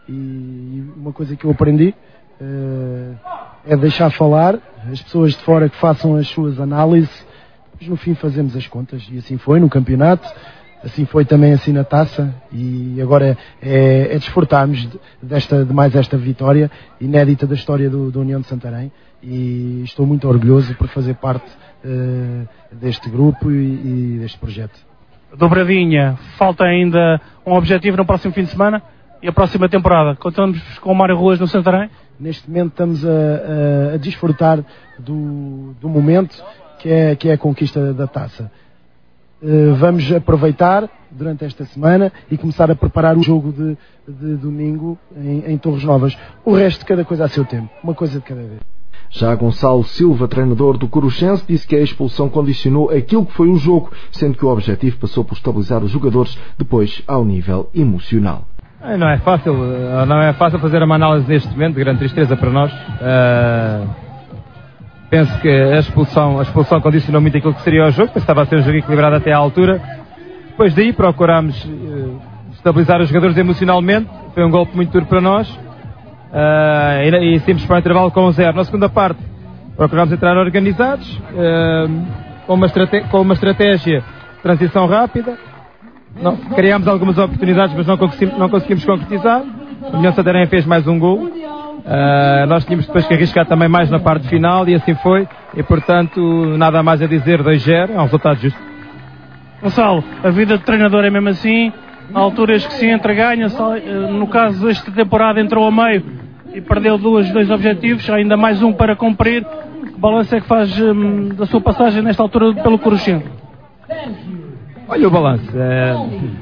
Speaker 4: E uma coisa que eu aprendi uh, é deixar falar as pessoas de fora que façam as suas análises, mas no fim fazemos as contas, e assim foi no campeonato, assim foi também assim na taça, e agora é, é desfrutarmos desta, de mais esta vitória inédita da história do, do União de Santarém, e estou muito orgulhoso por fazer parte uh, deste grupo e, e deste projeto.
Speaker 6: Dobradinha, falta ainda um objetivo no próximo fim de semana e a próxima temporada. Contamos com o Mário Ruas no Santarém?
Speaker 4: Neste momento estamos a, a, a desfrutar do, do momento que é, que é a conquista da taça. Uh, vamos aproveitar durante esta semana e começar a preparar o jogo de, de domingo em, em Torres Novas. O resto, cada coisa a seu tempo, uma coisa de cada vez.
Speaker 2: Já Gonçalo Silva, treinador do Cruxense, disse que a expulsão condicionou aquilo que foi o jogo, sendo que o objetivo passou por estabilizar os jogadores depois ao nível emocional.
Speaker 11: Não é fácil, não é fácil fazer uma análise neste momento, de grande tristeza para nós. Uh, penso que a expulsão, a expulsão condicionou muito aquilo que seria o jogo, porque estava a ser um jogo equilibrado até à altura. Depois daí procurámos uh, estabilizar os jogadores emocionalmente, foi um golpe muito duro para nós, uh, e, e simples para o intervalo com um zero. Na segunda parte procurámos entrar organizados, uh, com, uma estrate- com uma estratégia de transição rápida. Não, criámos algumas oportunidades, mas não conseguimos, não conseguimos concretizar. O União Santarém fez mais um gol. Uh, nós tínhamos depois que arriscar também mais na parte final e assim foi. E portanto, nada mais a dizer, dois zero, é um resultado justo.
Speaker 6: Gonçalo, a vida de treinador é mesmo assim. Há alturas que se entra, ganha. No caso desta temporada entrou a meio e perdeu duas, dois objetivos, ainda mais um para cumprir. Que balanço é que faz hum, da sua passagem nesta altura pelo Cruxem?
Speaker 11: Olha o balanço. É,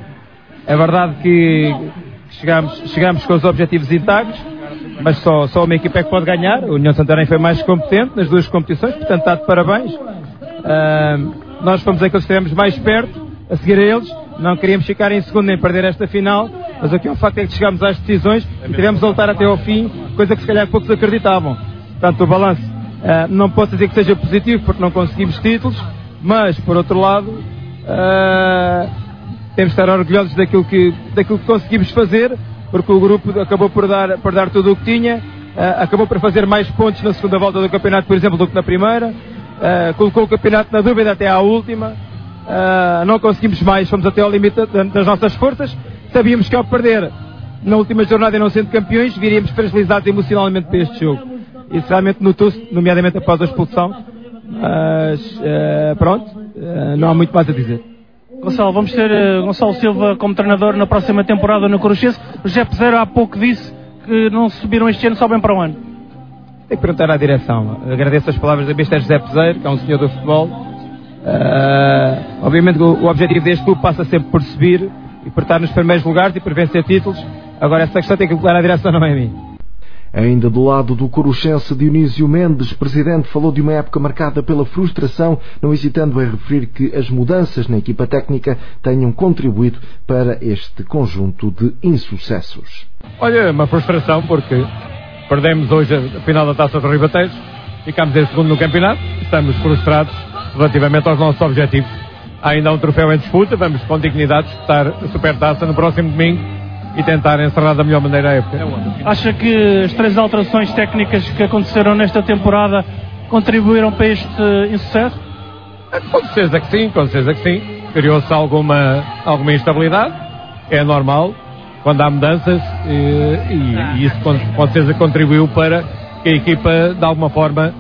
Speaker 11: é verdade que chegamos, chegamos com os objetivos intactos, mas só, só uma equipa é que pode ganhar. O União Santarém foi mais competente nas duas competições, portanto está de parabéns. Uh, nós fomos aqueles que estivemos mais perto, a seguir a eles. Não queríamos ficar em segundo nem perder esta final, mas aqui o facto é que chegámos às decisões e tivemos a lutar até ao fim, coisa que se calhar poucos acreditavam. Portanto, o balanço uh, não posso dizer que seja positivo porque não conseguimos títulos, mas por outro lado Uh, temos de estar orgulhosos daquilo que, daquilo que conseguimos fazer, porque o grupo acabou por dar, por dar tudo o que tinha, uh, acabou por fazer mais pontos na segunda volta do campeonato, por exemplo, do que na primeira, uh, colocou o campeonato na dúvida até à última, uh, não conseguimos mais, fomos até ao limite das nossas forças, sabíamos que ao perder na última jornada e não sendo campeões, viríamos fragilizados emocionalmente para este jogo. Isso realmente notou-se, nomeadamente após a expulsão. Mas uh, pronto, uh, não há muito mais a dizer.
Speaker 6: Gonçalo, vamos ter uh, Gonçalo Silva como treinador na próxima temporada no Cruxense. O José Peseiro há pouco disse que não subiram este ano, sobem para o ano.
Speaker 11: Tem que perguntar à direção. Agradeço as palavras do mister José Peseiro, que é um senhor do futebol. Uh, obviamente o, o objetivo deste clube passa sempre por subir e por estar nos primeiros lugares e por vencer títulos. Agora essa questão tem que colocar à direção, não é a mim.
Speaker 2: Ainda do lado do Cruxense, Dionísio Mendes, presidente, falou de uma época marcada pela frustração, não hesitando em referir que as mudanças na equipa técnica tenham contribuído para este conjunto de insucessos.
Speaker 12: Olha, uma frustração porque perdemos hoje a final da Taça dos Ribateiros, ficamos em segundo no campeonato, estamos frustrados relativamente aos nossos objetivos. Há ainda um troféu em disputa, vamos com dignidade disputar a Supertaça no próximo domingo e tentar encerrar da melhor maneira a época.
Speaker 6: Acha que as três alterações técnicas que aconteceram nesta temporada contribuíram para este insucesso?
Speaker 12: Com certeza que sim, com certeza que sim. Criou-se alguma, alguma instabilidade, é normal, quando há mudanças, e, e, e isso com, com certeza contribuiu para que a equipa, de alguma forma,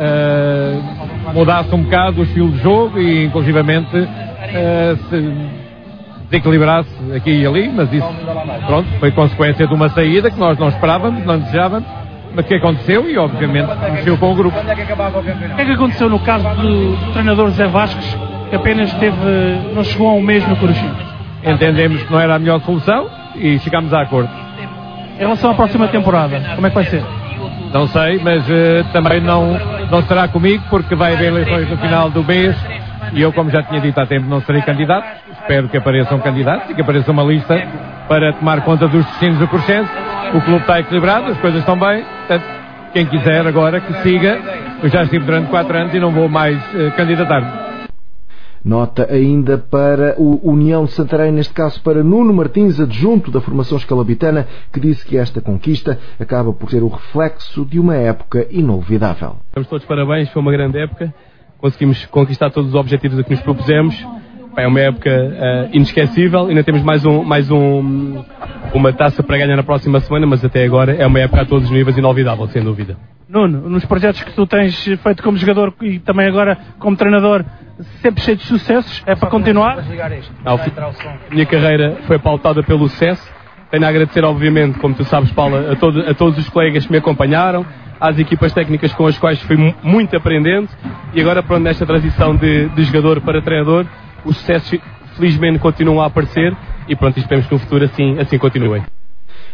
Speaker 12: uh, mudasse um bocado o estilo de jogo e, inclusivamente, uh, se desequilibrasse aqui e ali, mas isso, pronto, foi consequência de uma saída que nós não esperávamos, não desejávamos, mas que aconteceu e, obviamente, mexeu com o grupo.
Speaker 6: O que é que aconteceu no caso do treinador Zé Vasques, que apenas teve, não chegou a um mês no Cruxem?
Speaker 12: Entendemos que não era a melhor solução e chegámos a acordo.
Speaker 6: Em relação à próxima temporada, como é que vai ser?
Speaker 12: Não sei, mas uh, também não, não será comigo, porque vai haver eleições no final do mês e eu, como já tinha dito há tempo, não serei candidato. Espero que apareçam candidatos e que apareça uma lista para tomar conta dos destinos do Cruxense. O clube está equilibrado, as coisas estão bem. Portanto, quem quiser agora que siga. Eu já estive durante quatro anos e não vou mais uh, candidatar-me.
Speaker 2: Nota ainda para o União de Santarém, neste caso para Nuno Martins, adjunto da formação escalabitana, que disse que esta conquista acaba por ser o reflexo de uma época inolvidável.
Speaker 13: Estamos todos parabéns, foi uma grande época. Conseguimos conquistar todos os objetivos a que nos propusemos. É uma época uh, inesquecível. Ainda temos mais, um, mais um, uma taça para ganhar na próxima semana, mas até agora é uma época a todos os níveis inolvidável, sem dúvida.
Speaker 6: Nuno, nos projetos que tu tens feito como jogador e também agora como treinador, sempre cheio de sucessos, é para continuar?
Speaker 13: Não, a minha carreira foi pautada pelo sucesso. Tenho a agradecer, obviamente, como tu sabes, Paula, a, todo, a todos os colegas que me acompanharam, às equipas técnicas com as quais fui muito aprendente e agora, pronto, nesta transição de, de jogador para treinador, os sucessos felizmente continuam a aparecer e pronto, esperemos que no futuro assim, assim continuem.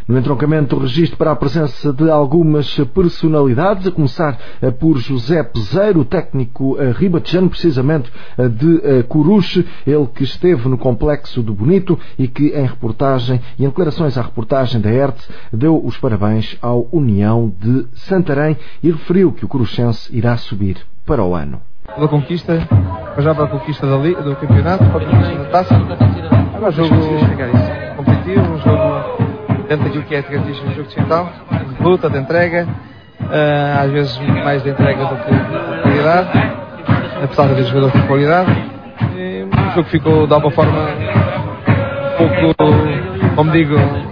Speaker 2: No entroncamento, registro para a presença de algumas personalidades, a começar por José Peseiro, técnico ribatejano, precisamente de Coruche, ele que esteve no Complexo do Bonito e que em reportagem e em declarações à reportagem da R T deu os parabéns ao União de Santarém e referiu que o coruchense irá subir para o ano.
Speaker 14: Pela conquista, já para a conquista da Liga, do campeonato, para a conquista da taça. Agora, um jogo competitivo, um jogo dentro daquilo que é a característica do jogo digital, de luta, de entrega, uh, às vezes mais de entrega do que de qualidade, apesar de haver jogadores de qualidade. E o jogo ficou, de alguma forma, um pouco, como digo,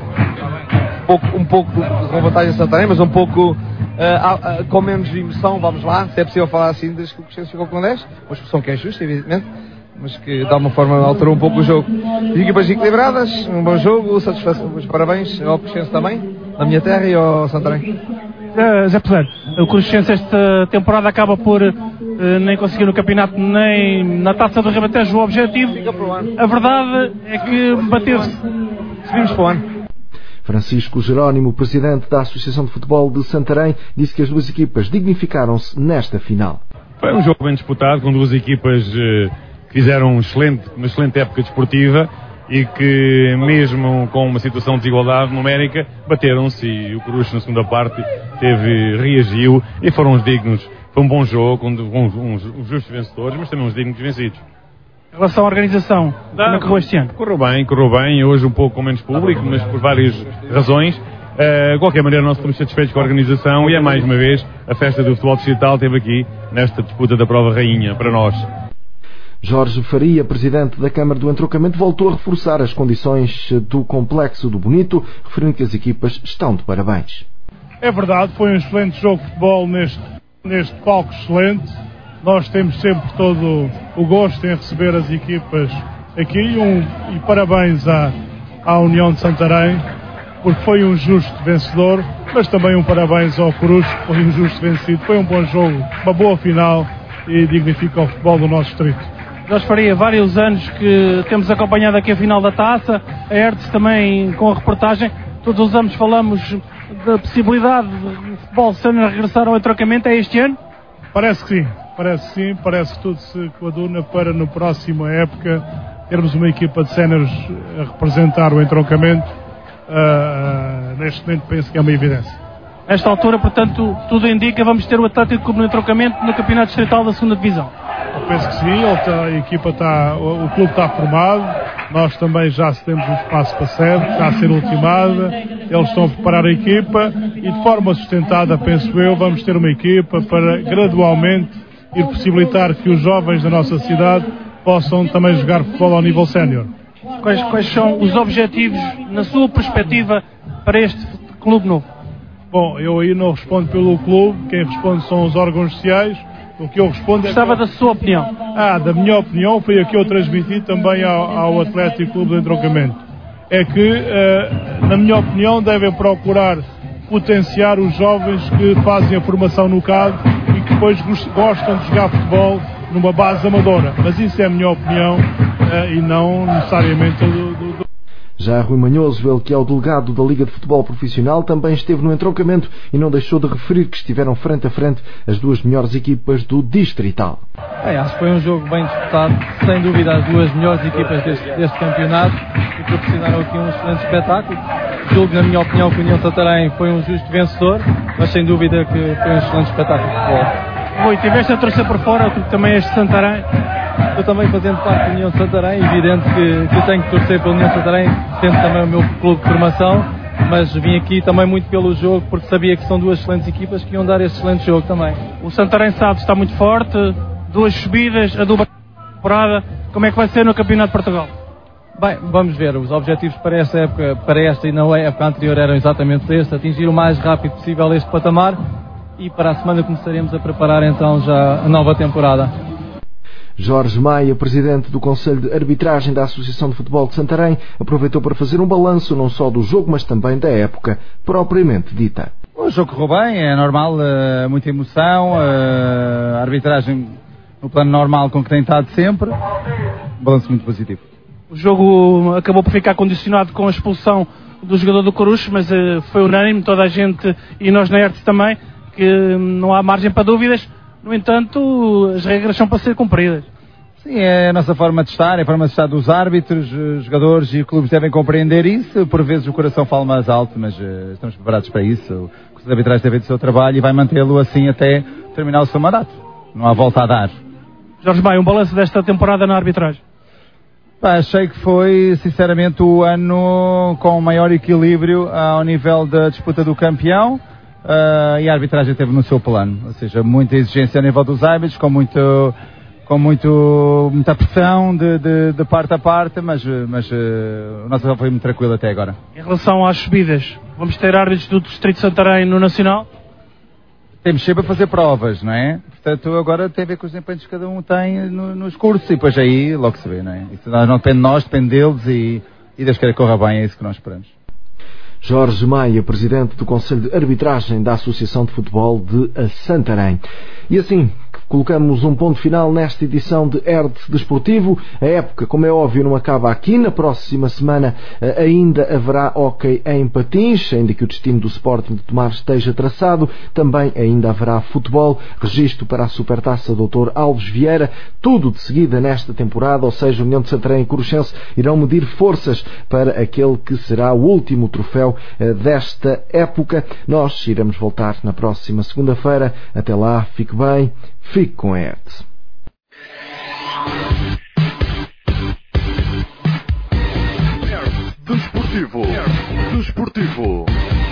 Speaker 14: um pouco, um pouco com vantagem de Santarém, mas um pouco uh, uh, uh, com menos emoção, vamos lá, se é possível falar assim, desde que o Crescense ficou com dez, uma expressão que é justa, evidentemente, mas que de alguma forma alterou um pouco o jogo. As equipas equilibradas, um bom jogo, satisfação, os parabéns ao Crescense também, na minha terra, e ao Santarém.
Speaker 6: Uh, Zé Peseiro, o Crescense esta temporada acaba por uh, nem conseguir no campeonato nem na Taça do Ribatejo o objetivo. A verdade é que bateu-se.
Speaker 14: Subimos para o ano.
Speaker 2: Francisco Jerónimo, presidente da Associação de Futebol de Santarém, disse que as duas equipas dignificaram-se nesta final.
Speaker 15: Foi um jogo bem disputado, com duas equipas uh, que fizeram um excelente, uma excelente época desportiva e que, mesmo com uma situação de desigualdade numérica, bateram-se, e o Coruche na segunda parte teve, reagiu e foram uns dignos. Foi um bom jogo, com uns, uns, uns justos vencedores, mas também uns dignos vencidos.
Speaker 6: Em relação à organização,
Speaker 15: Dá,
Speaker 6: como é que correu este ano?
Speaker 15: Correu bem, correu bem, hoje um pouco com menos público, mas por várias razões. Uh, de qualquer maneira, nós estamos satisfeitos com a organização e é mais uma vez a festa do futebol distrital esteve aqui nesta disputa da prova rainha para nós.
Speaker 2: Jorge Faria, presidente da Câmara do Entroncamento, voltou a reforçar as condições do Complexo do Bonito, referindo que as equipas estão de parabéns.
Speaker 16: É verdade, foi um excelente jogo de futebol neste, neste palco excelente. Nós temos sempre todo o gosto em receber as equipas aqui um, e parabéns à, à União de Santarém, porque foi um justo vencedor, mas também um parabéns ao Coruche, que foi um justo vencido. Foi um bom jogo, uma boa final e dignifica o futebol do nosso distrito.
Speaker 6: Jorge Faria, vários anos que temos acompanhado aqui a final da Taça, a R T S também com a reportagem, todos os anos falamos da possibilidade do futebol sénior regressar ao entroncamento. É este ano?
Speaker 16: Parece que sim, parece que sim, parece que tudo se coaduna para no próximo época termos uma equipa de séniores a representar o entroncamento. Uh, neste momento penso que é uma evidência.
Speaker 6: Nesta altura, portanto, tudo indica vamos ter o Atlético Clube no entroncamento no Campeonato Distrital da segunda Divisão.
Speaker 16: Eu penso que sim, ele tá, a equipa está, o, o clube está formado, nós também já temos um espaço para sede, está a ser ultimada, eles estão a preparar a equipa e de forma sustentada, penso eu, vamos ter uma equipa para gradualmente ir possibilitar que os jovens da nossa cidade possam também jogar futebol ao nível sénior.
Speaker 6: Quais, quais são os objetivos, na sua perspectiva, para este clube novo?
Speaker 16: Bom, eu aí não respondo pelo clube, quem responde são os órgãos sociais. O que eu respondo é...
Speaker 6: Gostava da sua opinião.
Speaker 16: Ah, da minha opinião, foi a que eu transmiti também ao, ao Atlético Clube do Entroncamento. É que, uh, na minha opinião, devem procurar potenciar os jovens que fazem a formação no C A D e que depois gostam de jogar futebol numa base amadora. Mas isso é a minha opinião uh, e não necessariamente do... do, do...
Speaker 2: Já Rui Manhoso, ele que é o delegado da Liga de Futebol Profissional, também esteve no entroncamento e não deixou de referir que estiveram frente a frente as duas melhores equipas do Distrital.
Speaker 11: É, acho que foi um jogo bem disputado, sem dúvida as duas melhores equipas deste, deste campeonato e proporcionaram aqui um excelente espetáculo. Julgo, na minha opinião, que o União Santarém foi um justo vencedor, mas sem dúvida que foi um excelente espetáculo de futebol.
Speaker 6: Rui, tiveste a torcer por fora, tu também és de Santarém.
Speaker 11: Eu também fazendo parte da União de Santarém, evidente que, que eu tenho que torcer pela União de Santarém, sendo também o meu clube de formação, mas vim aqui também muito pelo jogo, porque sabia que são duas excelentes equipas que iam dar este excelente jogo também.
Speaker 6: O Santarém sabe está muito forte, duas subidas, a dupla temporada, como é que vai ser no Campeonato de Portugal?
Speaker 11: Bem, vamos ver, os objetivos para esta época, para esta e na época anterior eram exatamente este, atingir o mais rápido possível este patamar e para a semana começaremos a preparar então já a nova temporada.
Speaker 2: Jorge Maia, presidente do Conselho de Arbitragem da Associação de Futebol de Santarém, aproveitou para fazer um balanço não só do jogo, mas também da época propriamente dita.
Speaker 17: O jogo correu bem, é normal, uh, muita emoção, uh, a arbitragem no plano normal com que tem estado sempre, um balanço muito positivo.
Speaker 6: O jogo acabou por ficar condicionado com a expulsão do jogador do Coruche, mas uh, foi unânime, toda a gente e nós na Hertz também, que não há margem para dúvidas. No entanto, as regras são para ser cumpridas.
Speaker 17: Sim, é a nossa forma de estar, é a forma de estar dos árbitros, os jogadores e clubes devem compreender isso. Por vezes o coração fala mais alto, mas uh, estamos preparados para isso. O Conselho de Arbitragem tem feito o seu trabalho e vai mantê-lo assim até terminar o seu mandato. Não há volta a dar.
Speaker 6: Jorge Maia, um balanço desta temporada na arbitragem?
Speaker 17: Pá, achei que foi, sinceramente, o ano com maior equilíbrio ao nível da disputa do campeão. Uh, e a arbitragem esteve no seu plano, ou seja, muita exigência a nível dos árbitros, com, muito, com muito, muita pressão de, de, de parte a parte, mas, mas uh, o nosso jogo foi muito tranquilo até agora.
Speaker 6: Em relação às subidas, vamos ter árbitros do Distrito de Santarém no Nacional?
Speaker 17: Temos sempre a fazer provas, não é? Portanto, agora tem a ver com os desempenhos que cada um tem no, nos cursos e depois aí logo se vê, não é? Isso não depende de nós, depende deles e, e Deus queira que corra bem, é isso que nós esperamos.
Speaker 2: Jorge Maia, presidente do Conselho de Arbitragem da Associação de Futebol de Santarém. E assim, colocamos um ponto final nesta edição de Hertz Desportivo. A época, como é óbvio, não acaba aqui. Na próxima semana ainda haverá hóquei em patins, ainda que o destino do Sporting de Tomar esteja traçado. Também ainda haverá futebol, registro para a Supertaça doutor Alves Vieira. Tudo de seguida nesta temporada, ou seja, União de Santarém e Coruchense irão medir forças para aquele que será o último troféu desta época. Nós iremos voltar na próxima segunda-feira. Até lá, fique bem, fique com a Hertz.
Speaker 1: Desportivo. Desportivo.